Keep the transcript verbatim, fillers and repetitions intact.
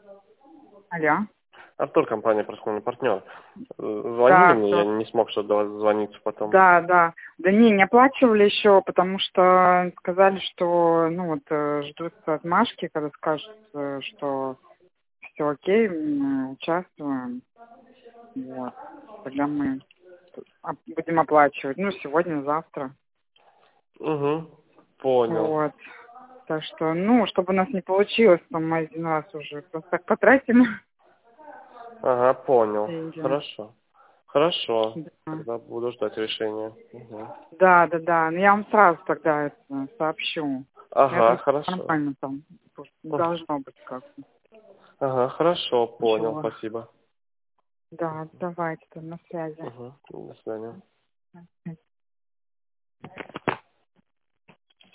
Алло. Артур, компания «Проскольный партнер». Звонили Да, мне, всё. я не смог что до вас дозвониться потом. Да, да. Да не, не оплачивали еще, потому что сказали, что ну вот э, ждут отмашки, когда скажут, э, что все окей, мы участвуем. Вот. Тогда мы оп- будем оплачивать. Ну, сегодня, завтра. Угу, понял. Вот. Так что, ну, чтобы у нас не получилось, то мы один раз уже просто так потратили Ага, понял. деньги. Хорошо. Хорошо. Да. Тогда буду ждать решения. Угу. Да, да, да. Но я вам сразу тогда это сообщу. Я Ага, думаю, хорошо. нормально там. Не Ух. должно быть как-то. Ага, хорошо, понял, Ничего. спасибо. Да, давайте, там на связи. Угу. До свидания.